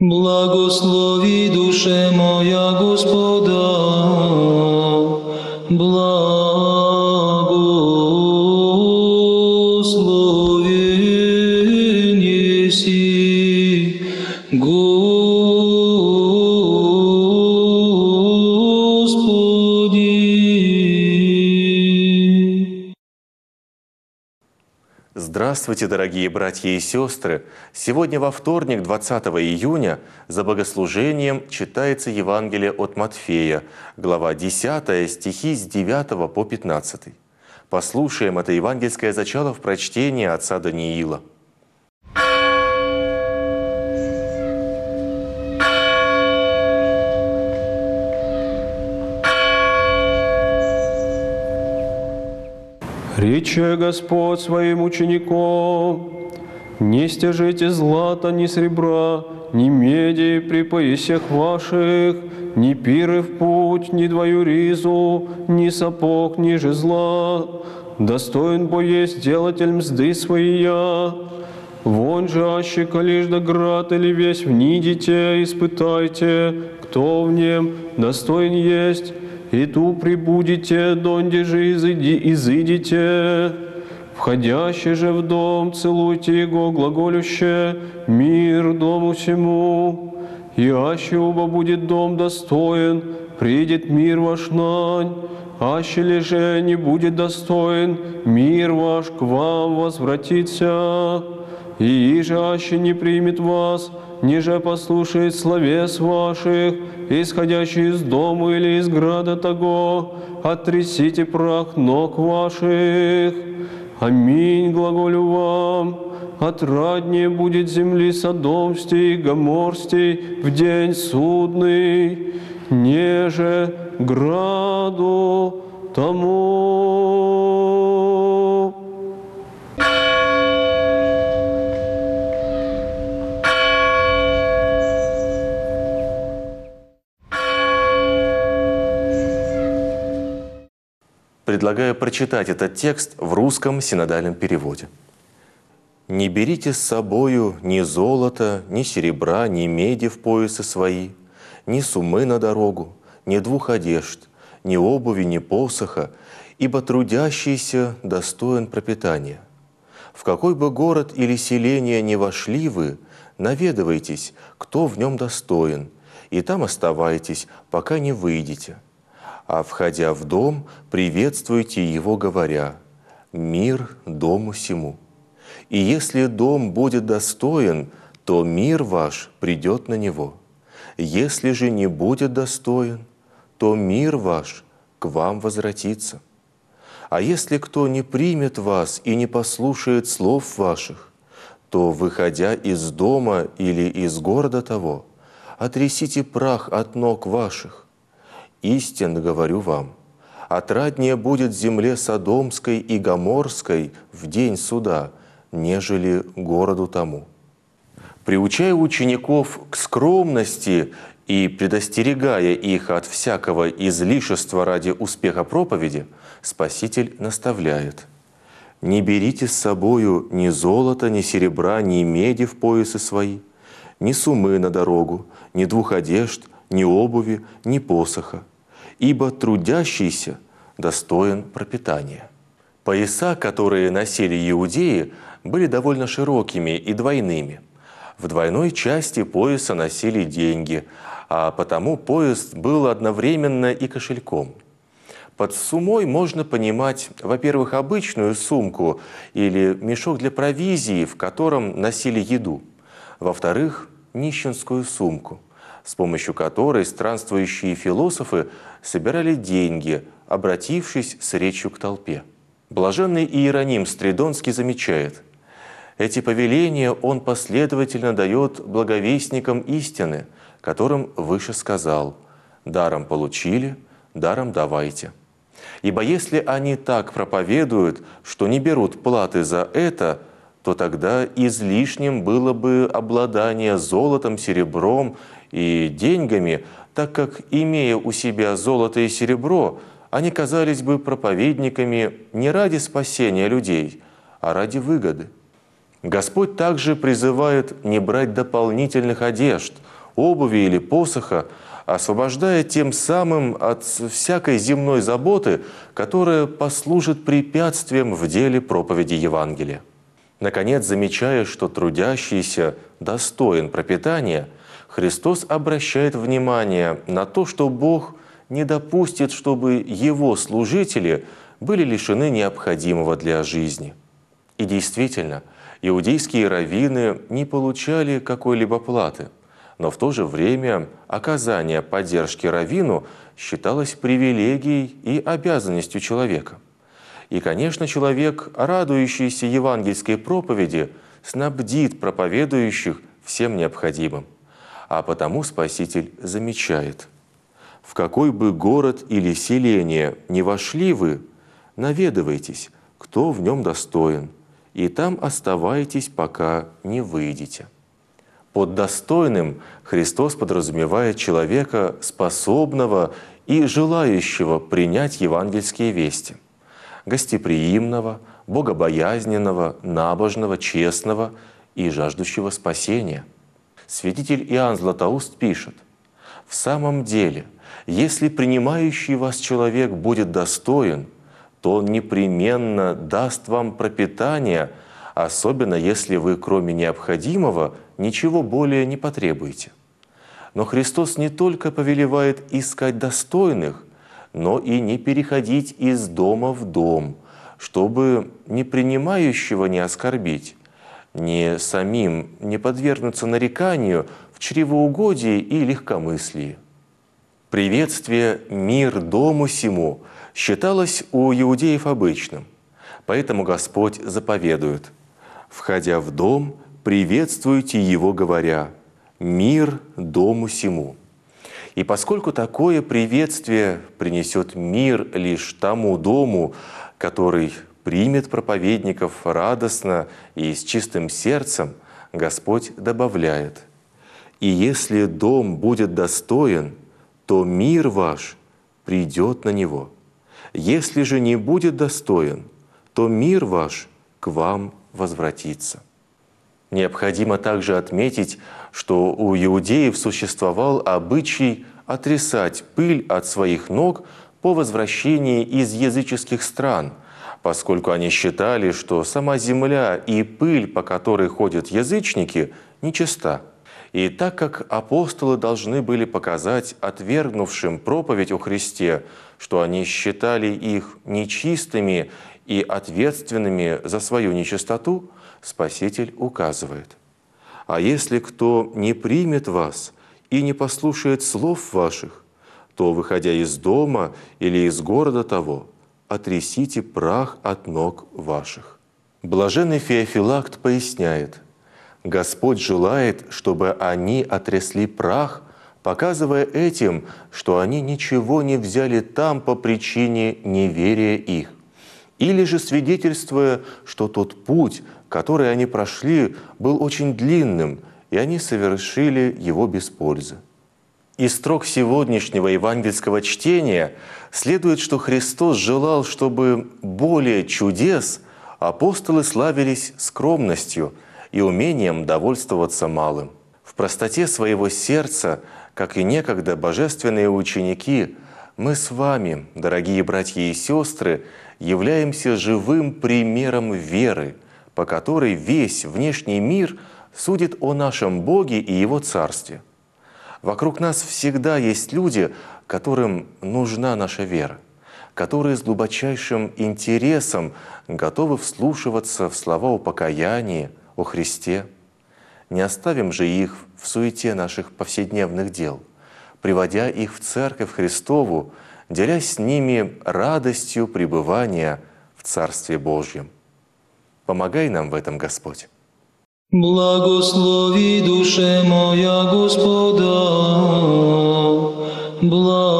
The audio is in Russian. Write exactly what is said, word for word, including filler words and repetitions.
Благослови, душе моя, Господа, благословен еси, Господи. Здравствуйте, дорогие братья и сестры! Сегодня во вторник, двадцатого июня, за богослужением читается Евангелие от Матфея, глава десятая, стихи с девятого по пятнадцатый. Послушаем это евангельское зачало в прочтении отца Даниила. Рече Господь своим ученикам: не стяжите злата, ни сребра, ни меди при поясах ваших, ни пиры в путь, ни двою ризу, ни сапог, ни жезла. Достоин бо есть делатель мзды своя. Вон же аще колишь да град или весь внидите, испытайте, кто в нем достоин есть, и ту прибудете, донде же изыди, изыдите. Входящий же в дом, целуйте его, глаголюще: мир дому всему. И аще оба будет дом достоин, придет мир ваш нань. Аще ли же не будет достоин, мир ваш к вам возвратится. И иже аще не примет вас, ниже послушает словес ваших, исходящий из дома или из града того, оттрясите прах ног ваших. Аминь, глаголю вам, отраднее будет земли Содомстей и Гоморстей в день судный, неже граду тому. Предлагаю прочитать этот текст в русском синодальном переводе. «Не берите с собою ни золота, ни серебра, ни меди в поясы свои, ни суммы на дорогу, ни двух одежд, ни обуви, ни посоха, ибо трудящийся достоин пропитания. В какой бы город или селение ни вошли вы, наведывайтесь, кто в нем достоин, и там оставайтесь, пока не выйдете. А входя в дом, приветствуйте его, говоря: мир дому сему. И если дом будет достоин, то мир ваш придет на него. Если же не будет достоин, то мир ваш к вам возвратится. А если кто не примет вас и не послушает слов ваших, то, выходя из дома или из города того, отрясите прах от ног ваших. Истинно говорю вам, отраднее будет земле Содомской и Гоморской в день суда, нежели городу тому». Приучая учеников к скромности и предостерегая их от всякого излишества ради успеха проповеди, Спаситель наставляет: «Не берите с собою ни золота, ни серебра, ни меди в поясы свои, ни суммы на дорогу, ни двух одежд, ни обуви, ни посоха, ибо трудящийся достоин пропитания». Пояса, которые носили иудеи, были довольно широкими и двойными. В двойной части пояса носили деньги, а потому пояс был одновременно и кошельком. Под суммой можно понимать, во-первых, обычную сумку или мешок для провизии, в котором носили еду, во-вторых, нищенскую сумку, с помощью которой странствующие философы собирали деньги, обратившись с речью к толпе. Блаженный Иероним Стридонский замечает: эти повеления он последовательно дает благовестникам истины, которым выше сказал: «Даром получили, даром давайте». Ибо если они так проповедуют, что не берут платы за это, то тогда излишним было бы обладание золотом, серебром и деньгами, так как, имея у себя золото и серебро, они казались бы проповедниками не ради спасения людей, а ради выгоды. Господь также призывает не брать дополнительных одежд, обуви или посоха, освобождая тем самым от всякой земной заботы, которая послужит препятствием в деле проповеди Евангелия. Наконец, замечая, что трудящийся достоин пропитания, Христос обращает внимание на то, что Бог не допустит, чтобы Его служители были лишены необходимого для жизни. И действительно, иудейские раввины не получали какой-либо платы, но в то же время оказание поддержки раввину считалось привилегией и обязанностью человека. И, конечно, человек, радующийся евангельской проповеди, снабдит проповедующих всем необходимым. А потому Спаситель замечает: «В какой бы город или селение ни вошли вы, наведывайтесь, кто в нем достоин, и там оставайтесь, пока не выйдете». Под достойным Христос подразумевает человека, способного и желающего принять евангельские вести, гостеприимного, богобоязненного, набожного, честного и жаждущего спасения. Святитель Иоанн Златоуст пишет: «В самом деле, если принимающий вас человек будет достоин, то он непременно даст вам пропитание, особенно если вы, кроме необходимого, ничего более не потребуете». Но Христос не только повелевает искать достойных, но и не переходить из дома в дом, чтобы ни принимающего не оскорбить, ни самим не подвергнуться нареканию в чревоугодии и легкомыслии. Приветствие «мир дому сему» считалось у иудеев обычным, поэтому Господь заповедует: «Входя в дом, приветствуйте его, говоря: мир дому сему». И поскольку такое приветствие принесет мир лишь тому дому, который примет проповедников радостно и с чистым сердцем, Господь добавляет: «И если дом будет достоин, то мир ваш придет на него. Если же не будет достоин, то мир ваш к вам возвратится». Необходимо также отметить, что у иудеев существовал обычай отрясать пыль от своих ног по возвращении из языческих стран, поскольку они считали, что сама земля и пыль, по которой ходят язычники, нечиста. И так как апостолы должны были показать отвергнувшим проповедь о Христе, что они считали их нечистыми и ответственными за свою нечистоту, Спаситель указывает: «А если кто не примет вас и не послушает слов ваших, то, выходя из дома или из города того, отрясите прах от ног ваших». Блаженный Феофилакт поясняет: Господь желает, чтобы они отрясли прах, показывая этим, что они ничего не взяли там по причине неверия их, или же свидетельствуя, что тот путь, который они прошли, был очень длинным, и они совершили его без пользы. Из строк сегодняшнего евангельского чтения следует, что Христос желал, чтобы более чудес апостолы славились скромностью и умением довольствоваться малым. В простоте своего сердца, как и некогда божественные ученики, мы с вами, дорогие братья и сестры, являемся живым примером веры, по которой весь внешний мир судит о нашем Боге и Его Царстве. Вокруг нас всегда есть люди, которым нужна наша вера, которые с глубочайшим интересом готовы вслушиваться в слова о покаянии, о Христе. Не оставим же их в суете наших повседневных дел, приводя их в Церковь Христову, делясь с ними радостью пребывания в Царстве Божьем. Помогай нам в этом, Господь. Благослови душе моя Господа, благослови.